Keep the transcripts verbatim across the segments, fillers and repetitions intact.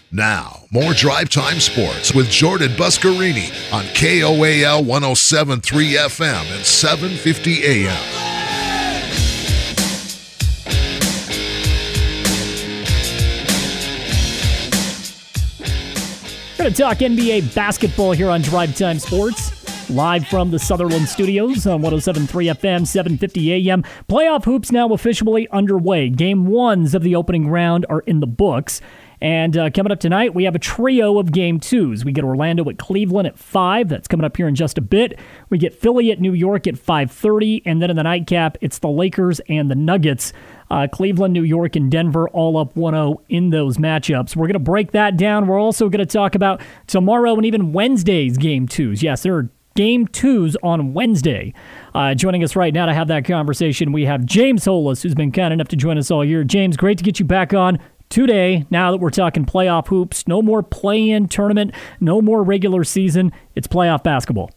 Now, more Drive Time Sports with Jordan Buscarini on K O A L one oh seven point three F M and seven fifty A M. We're going to talk N B A basketball here on Drive Time Sports, live from the Sutherland Studios on one oh seven point three F M, seven fifty A M. Playoff hoops now officially underway. Game ones of the opening round are in the books. And uh, coming up tonight, we have a trio of game twos. We get Orlando at Cleveland at five. That's coming up here in just a bit. We get Philly at New York at five thirty. And then in the nightcap, it's the Lakers and the Nuggets. Uh, Cleveland, New York, and Denver all up one oh in those matchups. We're going to break that down. We're also going to talk about tomorrow and even Wednesday's game twos. Yes, there are game twos on Wednesday. Uh, joining us right now to have that conversation, we have James Holas, who's been kind enough to join us all year. James, great to get you back on today, now that we're talking playoff hoops. No more play-in tournament, no more regular season. It's playoff basketball.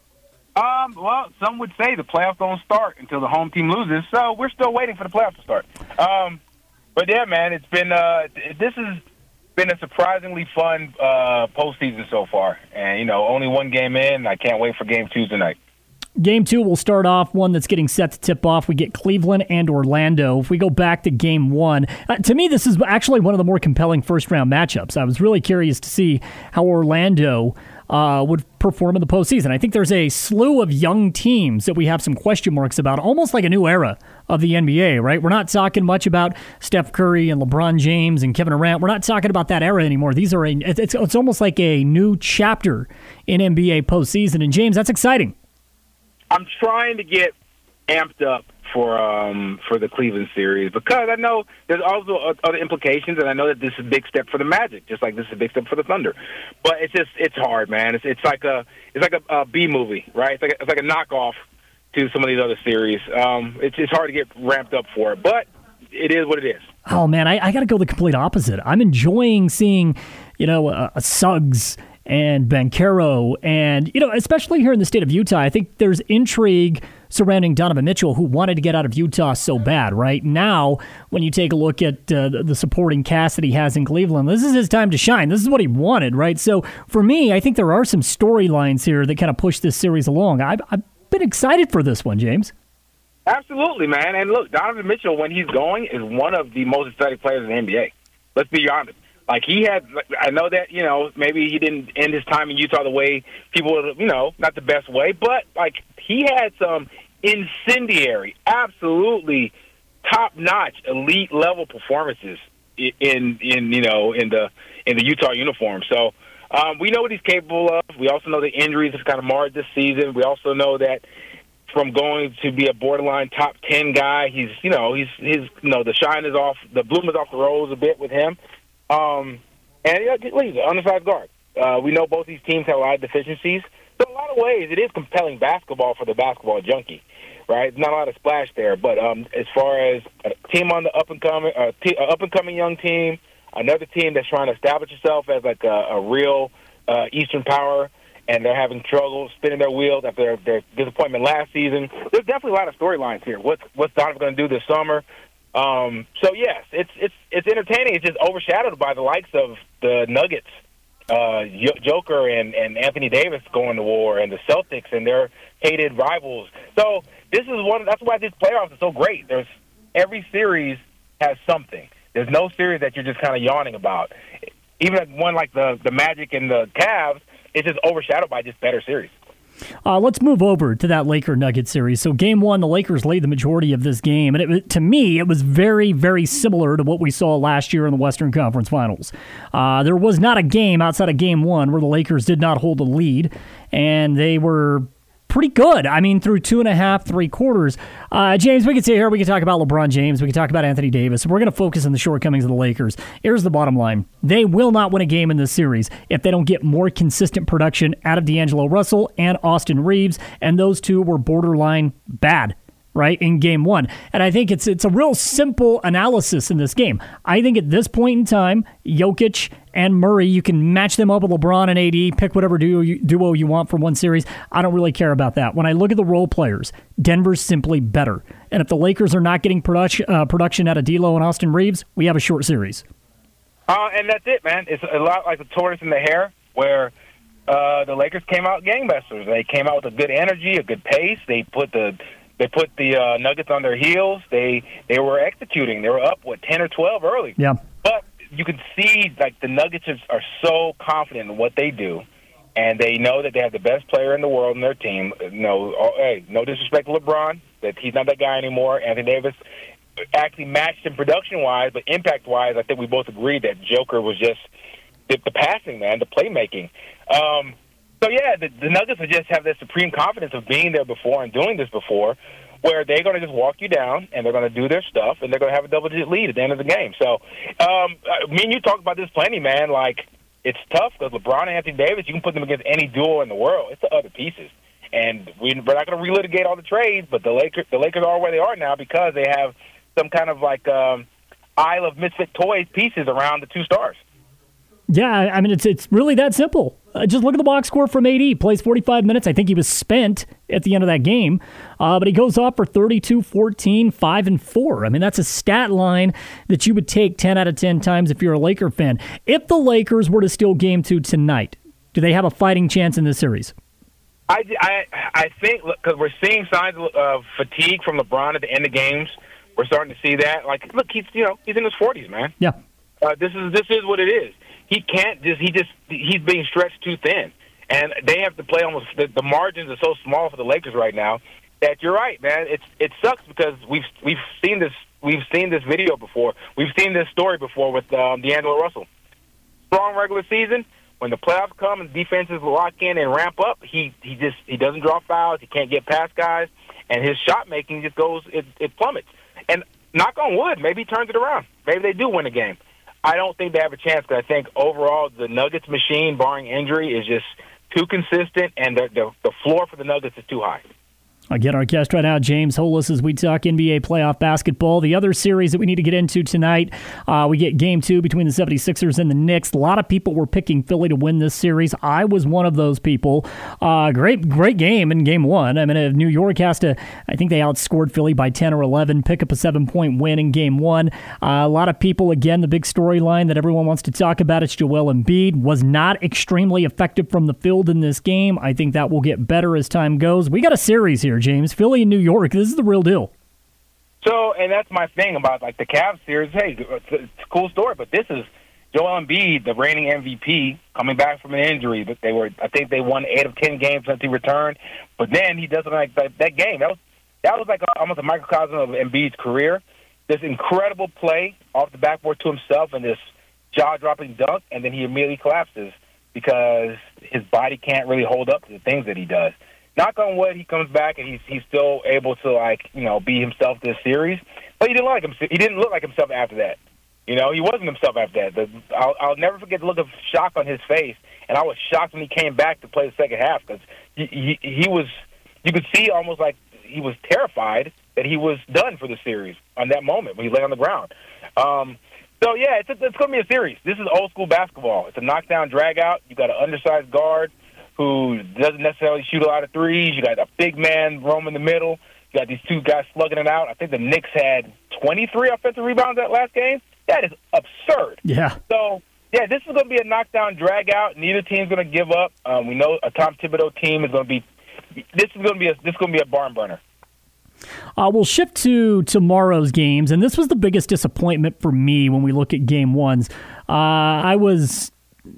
Um, well, some would say the playoffs don't start until the home team loses, so we're still waiting for the playoffs to start. Um, but yeah, man, it's been uh, this has been a surprisingly fun uh, postseason so far, and you know, only one game in. I can't wait for game two tonight. Game two will start off, one that's getting set to tip off. We get Cleveland and Orlando. If we go back to game one, uh, to me, this is actually one of the more compelling first-round matchups. I was really curious to see how Orlando uh, would perform in the postseason. I think there's a slew of young teams that we have some question marks about, almost like a new era of the N B A, right? We're not talking much about Steph Curry and LeBron James and Kevin Durant. We're not talking about that era anymore. These are a, it's, it's almost like a new chapter in N B A postseason. And, James, that's exciting. I'm trying to get amped up for um, for the Cleveland series because I know there's also other implications, and I know that this is a big step for the Magic, just like this is a big step for the Thunder. But it's just it's hard, man. It's it's like a it's like a, a B movie, right? It's like a, it's like a knockoff to some of these other series. Um, it's it's hard to get ramped up for it, but it is what it is. Oh man, I, I got to go the complete opposite. I'm enjoying seeing, you know, a, a Suggs and Banchero, and, you know, especially here in the state of Utah, I think there's intrigue surrounding Donovan Mitchell, who wanted to get out of Utah so bad, right? Now, when you take a look at uh, the supporting cast that he has in Cleveland, this is his time to shine. This is what he wanted, right? So, for me, I think there are some storylines here that kind of push this series along. I've, I've been excited for this one, James. Absolutely, man. And look, Donovan Mitchell, when he's going, is one of the most exciting players in the N B A. Let's be honest. Like, he had, I know that, you know, maybe he didn't end his time in Utah the way people would, you know, not the best way, but, like, he had some incendiary, absolutely top-notch, elite-level performances in, in you know, in the in the Utah uniform. So um, we know what he's capable of. We also know the injuries have kind of marred this season. We also know that from going to be a borderline top ten guy, he's, you know, he's his, you know, the shine is off, the bloom is off the rose a bit with him. Um, and, you know, he's an undersized guard. Uh, we know both these teams have a lot of deficiencies. So in a lot of ways, it is compelling basketball for the basketball junkie, right? Not a lot of splash there. But um, as far as a team on the up-and-coming, uh, t- uh, up-and-coming young team, another team that's trying to establish itself as like a, a real uh, Eastern power, and they're having trouble spinning their wheels after their, their disappointment last season, there's definitely a lot of storylines here. What's, what's Donovan going to do this summer? Um, so yes, it's it's it's entertaining. It's just overshadowed by the likes of the Nuggets, uh, Joker and, and Anthony Davis going to war, and the Celtics and their hated rivals. So this is one. That's why these playoffs are so great. There's every series has something. There's no series that you're just kind of yawning about. Even one like the the Magic and the Cavs, it's just overshadowed by just better series. Uh, let's move over to that Laker-Nuggets series. So game one, the Lakers laid the majority of this game. And it, to me, it was very, very similar to what we saw last year in the Western Conference Finals. Uh, there was not a game outside of game one where the Lakers did not hold a lead. And they were pretty good. I mean, through two and a half, three quarters. Uh, James, we can sit here, we can talk about LeBron James, we can talk about Anthony Davis. We're going to focus on the shortcomings of the Lakers. Here's the bottom line. They will not win a game in this series if they don't get more consistent production out of D'Angelo Russell and Austin Reeves, and those two were borderline bad, right, in game one. And I think it's it's a real simple analysis in this game. I think at this point in time, Jokic and Murray, you can match them up with LeBron and A D, pick whatever duo you, duo you want for one series. I don't really care about that. When I look at the role players, Denver's simply better. And if the Lakers are not getting production, uh, production out of D'Lo and Austin Reeves, we have a short series. Uh, and that's it, man. It's a lot like the tortoise and the hare, where uh, the Lakers came out gangbusters. They came out with a good energy, a good pace. They put the they put the uh, Nuggets on their heels. They they were executing. They were up what ten or twelve early. Yeah. But you can see like the Nuggets are so confident in what they do, and they know that they have the best player in the world in their team. No, oh, hey, no disrespect to LeBron, that he's not that guy anymore. Anthony Davis actually matched him production-wise, but impact-wise, I think we both agreed that Joker was just the, the passing, man, the playmaking. Um, so, yeah, the, the Nuggets would just have this supreme confidence of being there before and doing this before, where they're going to just walk you down, and they're going to do their stuff, and they're going to have a double-digit lead at the end of the game. So, um, me and you talked about this plenty, man. Like, it's tough because LeBron and Anthony Davis, you can put them against any duo in the world. It's the other pieces. And we, we're not going to relitigate all the trades, but the Lakers, the Lakers are where they are now because they have – some kind of like um, Isle of Misfit Toys pieces around the two stars. Yeah, I mean, it's it's really that simple. Uh, just look at the box score from A D. Plays forty-five minutes. I think he was spent at the end of that game. Uh, but he goes off for thirty-two, fourteen, five, and four. I mean, that's a stat line that you would take ten out of ten times if you're a Laker fan. If the Lakers were to steal game two tonight, do they have a fighting chance in this series? I, I, I think, because we're seeing signs of fatigue from LeBron at the end of games. We're starting to see that. Like, look, he's you know he's in his forties, man. Yeah. Uh, this is this is what it is. He can't just he just he's being stretched too thin, and they have to play almost. The, the margins are so small for the Lakers right now that you're right, man. It's it sucks because we've we've seen this we've seen this video before. We've seen this story before with um, D'Angelo Russell. Strong regular season. When the playoffs come and defenses lock in and ramp up, he he just he doesn't draw fouls. He can't get past guys, and his shot making just goes it, it plummets. And knock on wood, maybe he turns it around. Maybe they do win a game. I don't think they have a chance because I think overall the Nuggets machine, barring injury, is just too consistent, and the, the, the floor for the Nuggets is too high. Again, our guest right now, James Holas, as we talk N B A playoff basketball. The other series that we need to get into tonight, uh, we get game two between the seventy-sixers and the Knicks. A lot of people were picking Philly to win this series. I was one of those people. Uh, great great game in game one. I mean, if New York has to, I think they outscored Philly by ten or eleven, pick up a seven-point win in game one. Uh, a lot of people, again, the big storyline that everyone wants to talk about, it's Joel Embiid, was not extremely effective from the field in this game. I think that will get better as time goes. We got a series here, James. Philly and New York, this is the real deal. So, and that's my thing about like the Cavs series. Hey, it's a, it's a cool story, but this is Joel Embiid, the reigning M V P, coming back from an injury. But they were, I think they won eight of ten games since he returned. But then he doesn't like that, that game. That was that was like a, almost a microcosm of Embiid's career. This incredible play off the backboard to himself and this jaw-dropping dunk, and then he immediately collapses because his body can't really hold up to the things that he does. Knock on wood, he comes back and he's he's still able to like you know be himself this series. But he didn't like him. He didn't look like himself after that. You know, he wasn't himself after that. The, I'll, I'll never forget the look of shock on his face, and I was shocked when he came back to play the second half because he, he he was. You could see almost like he was terrified that he was done for the series on that moment when he lay on the ground. Um, so yeah, it's a, it's going to be a series. This is old school basketball. It's a knockdown, drag out. You got an undersized guard who doesn't necessarily shoot a lot of threes. You got a big man roaming the middle. You got these two guys slugging it out. I think the Knicks had twenty-three offensive rebounds that last game. That is absurd. Yeah. So, yeah, this is going to be a knockdown, drag out. Neither team's going to give up. Um, we know a Tom Thibodeau team is going to be. This is going to be a this is going to be a barn burner. Uh, we'll shift to tomorrow's games, and this was the biggest disappointment for me when we look at game ones. Uh, I was.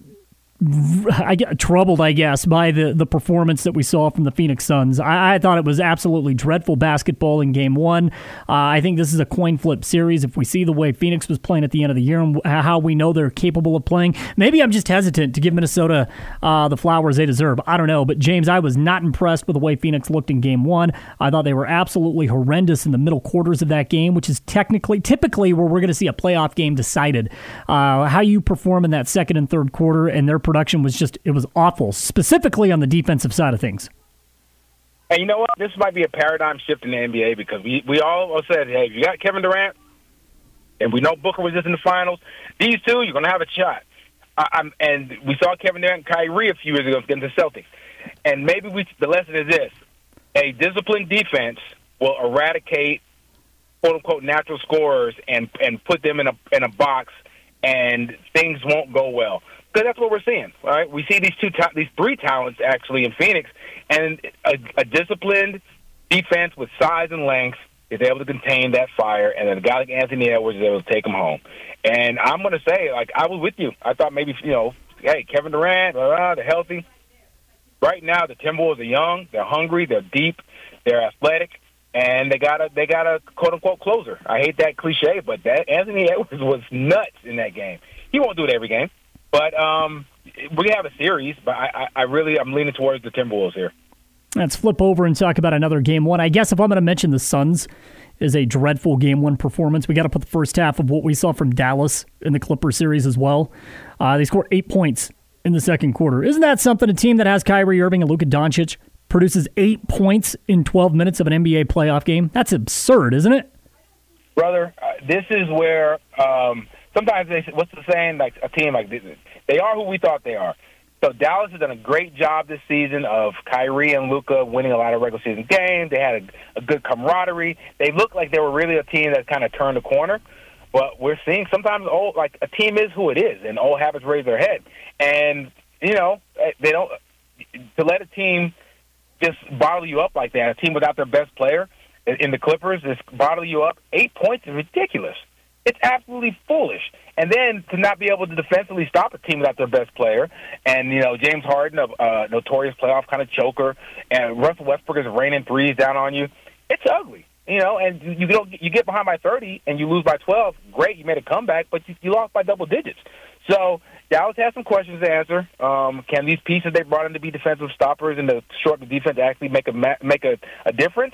I get troubled, I guess, by the, the performance that we saw from the Phoenix Suns. I, I thought it was absolutely dreadful basketball in game one. Uh, I think this is a coin flip series. If we see the way Phoenix was playing at the end of the year and how we know they're capable of playing, maybe I'm just hesitant to give Minnesota uh, the flowers they deserve. I don't know. But, James, I was not impressed with the way Phoenix looked in game one. I thought they were absolutely horrendous in the middle quarters of that game, which is technically, typically where we're going to see a playoff game decided. Uh, how you perform in that second and third quarter and their production was just, it was awful, specifically on the defensive side of things. And you know what? This might be a paradigm shift in the N B A because we, we all said, hey, if you got Kevin Durant, and we know Booker was just in the finals, these two, you're going to have a shot. Uh, I'm, and we saw Kevin Durant and Kyrie a few years ago against the Celtics. And maybe we, the lesson is this. A disciplined defense will eradicate, quote-unquote, natural scorers and, and put them in a in a box and things won't go well. Because that's what we're seeing, right? We see these two, ta- these three talents actually in Phoenix, and a, a disciplined defense with size and length is able to contain that fire, and then a guy like Anthony Edwards is able to take them home. And I'm going to say, like, I was with you. I thought maybe, you know, hey, Kevin Durant, blah, blah, they're healthy. Right now, the Timberwolves are young, they're hungry, they're deep, they're athletic, and they got a they got a quote unquote closer. I hate that cliche, but that Anthony Edwards was nuts in that game. He won't do it every game. But um, we have a series, but I, I really I'm leaning towards the Timberwolves here. Let's flip over and talk about another game one. I guess if I'm going to mention the Suns is a dreadful game one performance, we got to put the first half of what we saw from Dallas in the Clippers series as well. Uh, they scored eight points in the second quarter. Isn't that something? A team that has Kyrie Irving and Luka Doncic produces eight points in twelve minutes of an N B A playoff game? That's absurd, isn't it? Brother, uh, this is where um, sometimes they say, what's the saying? Like a team like this, they are who we thought they are. So Dallas has done a great job this season of Kyrie and Luka winning a lot of regular season games. They had a, a good camaraderie. They looked like they were really a team that kind of turned the corner. But we're seeing sometimes old, like a team is who it is, and old habits raise their head. And you know they don't to let a team just bottle you up like that. A team without their best player in the Clippers just bottle you up. Eight points is ridiculous. It's absolutely foolish. And then to not be able to defensively stop a team without their best player, and you know James Harden, a uh, notorious playoff kind of choker, and Russell Westbrook is raining threes down on you. It's ugly, you know. And you don't you get behind by thirty and you lose by twelve. Great, you made a comeback, but you, you lost by double digits. So Dallas has some questions to answer. Um, can these pieces they brought in to be defensive stoppers and to short the defense actually make a make a, a difference?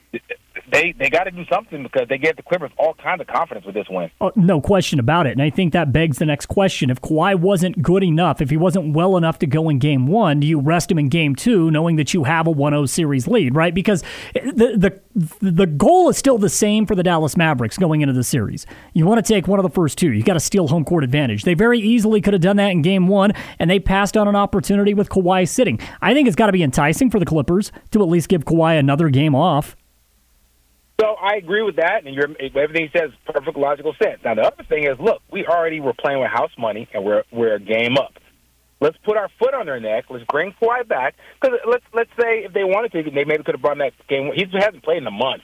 They they got to do something because they gave the Clippers all kinds of confidence with this win. Oh, no question about it. And I think that begs the next question. If Kawhi wasn't good enough, if he wasn't well enough to go in game one, do you rest him in game two knowing that you have a one oh series lead, right? Because the, the, the goal is still the same for the Dallas Mavericks going into the series. You want to take one of the first two. You got to steal home court advantage. They very easily could have done that in game one, and they passed on an opportunity with Kawhi sitting. I think it's got to be enticing for the Clippers to at least give Kawhi another game off. So I agree with that, and you're, everything he says is perfect logical sense. Now, the other thing is, look, we already were playing with house money, and we're we're a game up. Let's put our foot on their neck. Let's bring Kawhi back. Because let's let's say if they wanted to, they maybe could have brought him that game. He hasn't played in a month,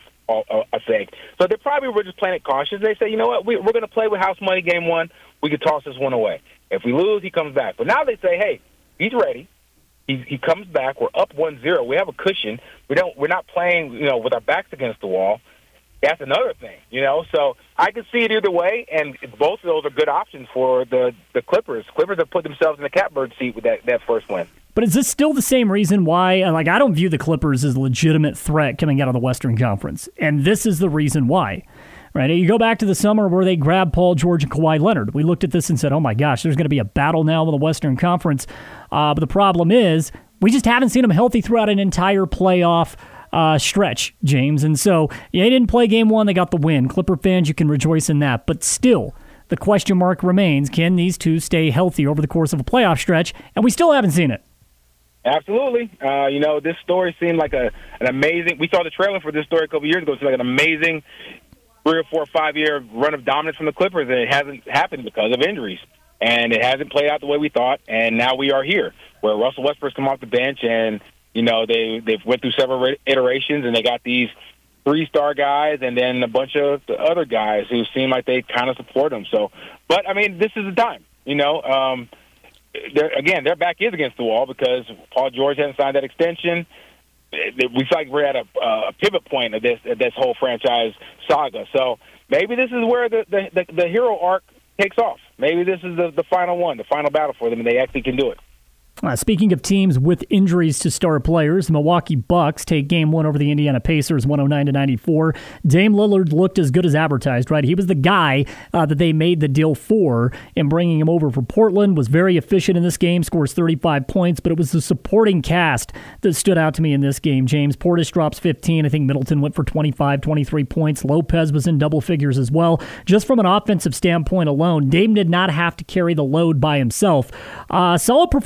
I think. So they probably were just playing it cautious. They say, you know what, we, we're going to play with house money game one. We could toss this one away. If we lose, he comes back. But now they say, hey, he's ready. He, he comes back. We're up one zero. We have a cushion. We don't. We're not playing, you know, with our backs against the wall. That's another thing, you know. So I can see it either way, and both of those are good options for the, the Clippers. Clippers have put themselves in the catbird seat with that, that first win. But is this still the same reason why? Like, I don't view the Clippers as a legitimate threat coming out of the Western Conference, and this is the reason why. Right? You go back to the summer where they grabbed Paul George and Kawhi Leonard. We looked at this and said, oh my gosh, there's going to be a battle now in the Western Conference. Uh, but the problem is we just haven't seen them healthy throughout an entire playoff uh, stretch, James. And so yeah, they didn't play game one. They got the win. Clipper fans, you can rejoice in that. But still, the question mark remains, can these two stay healthy over the course of a playoff stretch? And we still haven't seen it. Absolutely. Uh, you know, this story seemed like a an amazing – we saw the trailer for this story a couple years ago. It seemed like an amazing – three or four or five year run of dominance from the Clippers, and it hasn't happened because of injuries. And it hasn't played out the way we thought, and now we are here, where Russell Westbrook's come off the bench, and, you know, they, they've went through several iterations, and they got these three-star guys and then a bunch of the other guys who seem like they kind of support them. So, but, I mean, this is the time, you know. Um, they're, again, their back is against the wall because Paul George hasn't signed that extension. We feel like we're at a, a pivot point of this of this whole franchise saga. So maybe this is where the, the, the, the hero arc takes off. Maybe this is the, the final one, the final battle for them, and they actually can do it. Uh, speaking of teams with injuries to star players, the Milwaukee Bucks take game one over the Indiana Pacers, one oh nine to ninety-four. Dame Lillard looked as good as advertised, right? He was the guy uh, that they made the deal for in bringing him over for Portland, was very efficient in this game, scores thirty-five points, but it was the supporting cast that stood out to me in this game, James. Portis drops fifteen. I think Middleton went for twenty-five, twenty-three points. Lopez was in double figures as well. Just from an offensive standpoint alone, Dame did not have to carry the load by himself. Uh, solid performance from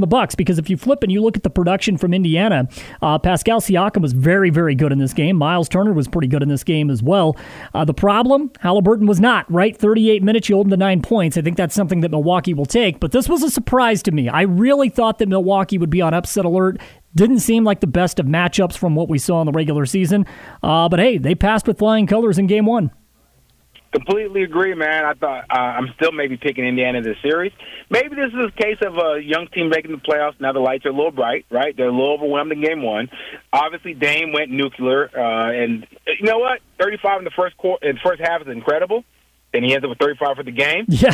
from the Bucks, because if you flip and you look at the production from Indiana, uh, Pascal Siakam was very, very good in this game. Miles Turner was pretty good in this game as well. Uh, the problem, Halliburton was not, right? thirty-eight minutes, you hold him to nine points. I think that's something that Milwaukee will take, but this was a surprise to me. I really thought that Milwaukee would be on upset alert. Didn't seem like the best of matchups from what we saw in the regular season. Uh, but hey, they passed with flying colors in game one. Completely agree, man. I thought uh, I'm still maybe picking Indiana in this series. Maybe this is a case of a young team making the playoffs. Now the lights are a little bright, right? They're a little overwhelmed in game one. Obviously, Dame went nuclear, uh, and you know what? thirty-five in the first quarter, in the first half is incredible. Then he ends up with thirty-five for the game. Yeah.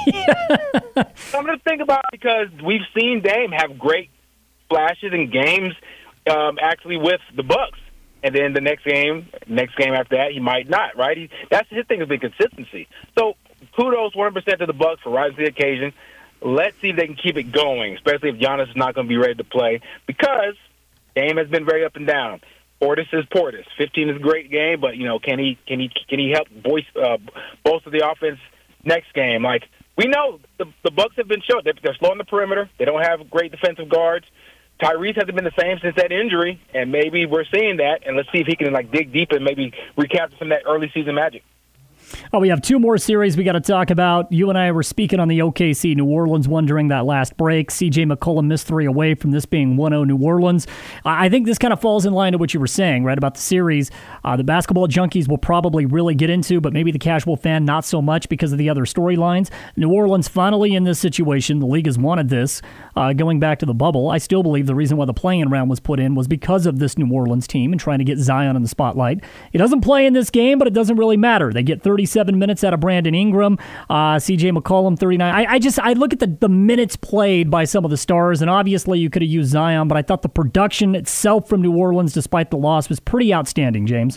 Something to think about, because we've seen Dame have great flashes in games, um, actually with the Bucks. And then the next game, next game after that, he might not, right? He, that's his thing, is the consistency. So kudos one hundred percent to the Bucks for rising to the occasion. Let's see if they can keep it going, especially if Giannis is not going to be ready to play, because Dame has been very up and down. Portis is Portis. fifteen is a great game, but you know, can he can he can he help voice uh, bolster the offense next game? Like, we know the the Bucks have been shown they're, they're slow on the perimeter. They don't have great defensive guards. Tyrese hasn't been the same since that injury, and maybe we're seeing that, and let's see if he can like dig deep and maybe recapture some of that early season magic. Oh, we have two more series we got to talk about. You and I were speaking on the O K C New Orleans one during that last break. C J McCollum missed three away from this being one oh New Orleans. I think this kind of falls in line to what you were saying, right, about the series. Uh, the basketball junkies will probably really get into, but maybe the casual fan not so much because of the other storylines. New Orleans finally in this situation. The league has wanted this uh, going back to the bubble. I still believe the reason why the play-in round was put in was because of this New Orleans team and trying to get Zion in the spotlight. He doesn't play in this game, but it doesn't really matter. They get thirty-seven minutes out of Brandon Ingram, uh, C J McCollum, thirty-nine. I, I just I look at the, the minutes played by some of the stars, and obviously you could have used Zion, but I thought the production itself from New Orleans, despite the loss, was pretty outstanding, James.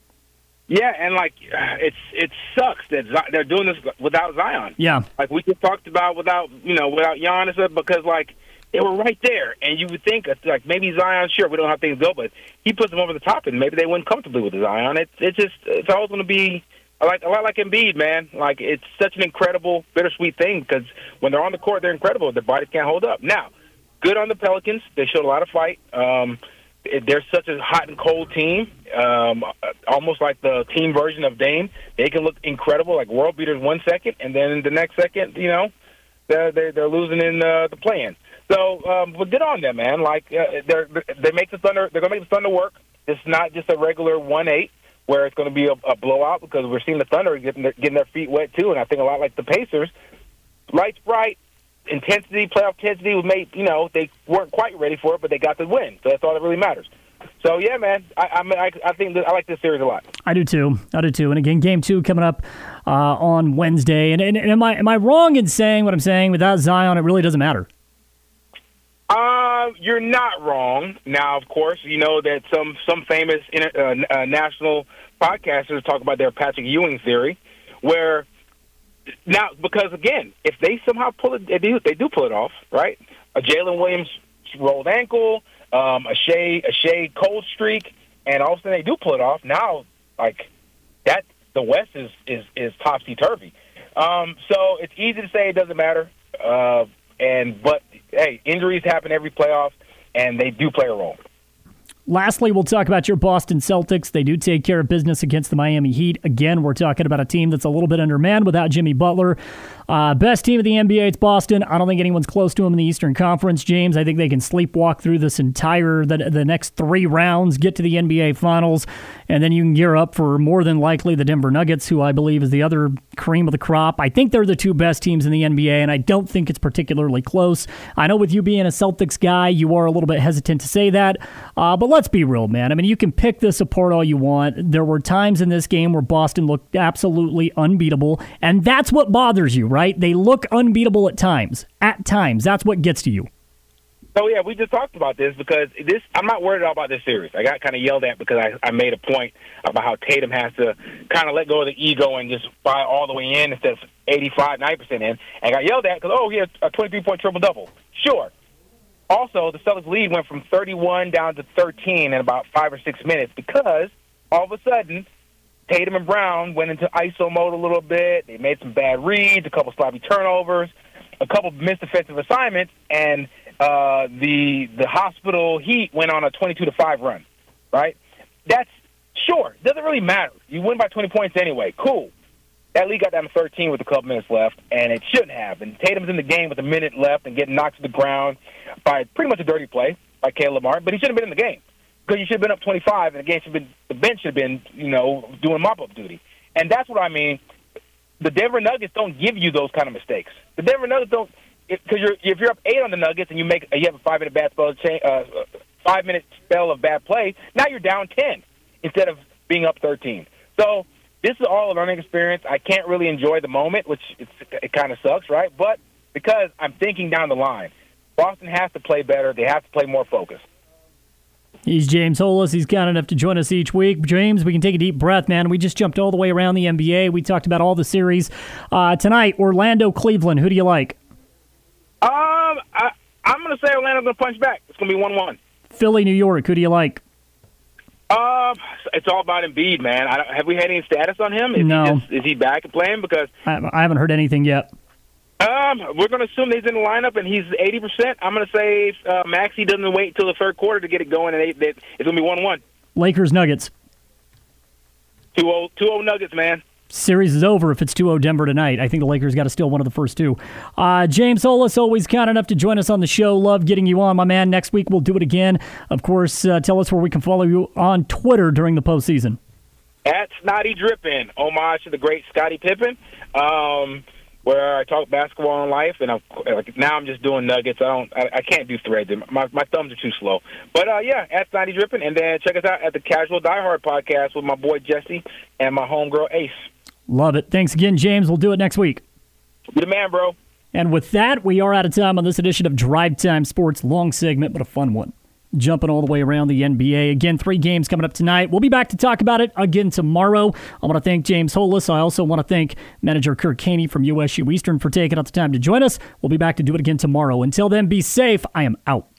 Yeah, and like it's it sucks that Z- they're doing this without Zion. Yeah, like we just talked about without you know without Giannis, because like they were right there, and you would think like maybe Zion, sure, we don't have things go, but he puts them over the top, and maybe they win comfortably with Zion. It's it's just it's always going to be. I like a lot like Embiid, man. Like, it's such an incredible, bittersweet thing, because when they're on the court, they're incredible. Their bodies can't hold up. Now, good on the Pelicans. They showed a lot of fight. Um, they're such a hot and cold team, um, almost like the team version of Dame. They can look incredible, like world beaters one second, and then the next second, you know, they're they're, they're losing in uh, the play-in. So, um, but good on them, man. Like, uh, they're they make the Thunder. They're gonna make the Thunder work. It's not just a regular one eight. Where it's going to be a, a blowout, because we're seeing the Thunder getting their, getting their feet wet too, and I think a lot like the Pacers, lights bright, intensity, playoff intensity was made. You know, they weren't quite ready for it, but they got the win, so that's all that really matters. So yeah, man, I I, mean, I, I think that I like this series a lot. I do too. I do too. And again, game two coming up uh, on Wednesday. And, and, and am I am I wrong in saying what I'm saying? Without Zion, it really doesn't matter. Uh, you're not wrong. Now, of course, you know that some some famous uh, uh, national podcasters talk about their Patrick Ewing theory, where now because again, if they somehow pull it, they do they do pull it off, right? A Jalen Williams rolled ankle, um, a Shea a Shea cold streak, and all of a sudden they do pull it off. Now, like that, the West is is is topsy turvy. Um, so it's easy to say it doesn't matter. Uh, And but hey, injuries happen every playoff, and they do play a role. Lastly, we'll talk about your Boston Celtics. They do take care of business against the Miami Heat. Again, we're talking about a team that's a little bit undermanned without Jimmy Butler. Uh, best team of the N B A, it's Boston. I don't think anyone's close to them in the Eastern Conference, James. I think they can sleepwalk through this entire, the, the next three rounds, get to the N B A Finals, and then you can gear up for more than likely the Denver Nuggets, who I believe is the other cream of the crop. I think they're the two best teams in the N B A, and I don't think it's particularly close. I know with you being a Celtics guy, you are a little bit hesitant to say that, uh, but let's be real, man. I mean, you can pick this apart all you want. There were times in this game where Boston looked absolutely unbeatable, and that's what bothers you, right? They look unbeatable at times. At times. That's what gets to you. So, yeah, we just talked about this because this. I'm not worried at all about this series. I got kind of yelled at because I, I made a point about how Tatum has to kind of let go of the ego and just buy all the way in instead of eighty-five, ninety percent in. And I got yelled at because, oh, he has a twenty-three point triple-double. Sure. Also, the Celtics lead went from thirty-one down to thirteen in about five or six minutes because all of a sudden Tatum and Brown went into I S O mode a little bit. They made some bad reads, a couple sloppy turnovers, a couple missed defensive assignments, and uh, the the hospital Heat went on a twenty-two to five run, right? That's sure. Doesn't really matter. You win by twenty points anyway. Cool. That lead got down to thirteen with a couple minutes left, and it shouldn't have. And Tatum's in the game with a minute left and getting knocked to the ground by pretty much a dirty play by Caleb Martin, but he shouldn't have been in the game because he should have been up twenty-five, and the game should have been, the bench should have been, you know, doing mop-up duty. And that's what I mean. The Denver Nuggets don't give you those kind of mistakes. The Denver Nuggets don't, because you're if you're up eight on the Nuggets and you make you have a five minute bad spell, uh, five minute spell of bad play, now you're down ten instead of being up thirteen. So this is all a learning experience. I can't really enjoy the moment, which it's, it kind of sucks, right? But because I'm thinking down the line, Boston has to play better. They have to play more focused. He's James Holas. He's kind enough to join us each week. James, we can take a deep breath, man. We just jumped all the way around the N B A. We talked about all the series. Uh, tonight, Orlando, Cleveland. Who do you like? Um, I, I'm going to say Orlando's going to punch back. It's going to be one one. Philly, New York. Who do you like? Uh, it's all about Embiid, man. I don't, have we had any status on him? Is no. He just, is he back and playing? Because I, I haven't heard anything yet. Um, we're going to assume he's in the lineup and he's eighty percent. I'm going to say uh, Maxey doesn't wait until the third quarter to get it going, and they, they, it's going to be one one. Lakers, Nuggets. two oh Nuggets, man. Series is over if it's two oh Denver tonight. I think the Lakers got to steal one of the first two. Uh, James Holas, always kind enough to join us on the show. Love getting you on, my man. Next week we'll do it again. Of course, uh, tell us where we can follow you on Twitter during the postseason. At Snotty Drippin', homage to the great Scottie Pippen, um, where I talk basketball and life, and I'm, like, now I'm just doing nuggets. I don't, I, I can't do threads. My my thumbs are too slow. But uh, yeah, at Snotty Drippin', and then check us out at the Casual Diehard podcast with my boy Jesse and my homegirl Ace. Love it. Thanks again, James. We'll do it next week. Be the man, bro. And with that, we are out of time on this edition of Drive Time Sports. Long segment, but a fun one. Jumping all the way around the N B A. Again, three games coming up tonight. We'll be back to talk about it again tomorrow. I want to thank James Holas. I also want to thank manager Kirk Caney from U S U Eastern for taking out the time to join us. We'll be back to do it again tomorrow. Until then, be safe. I am out.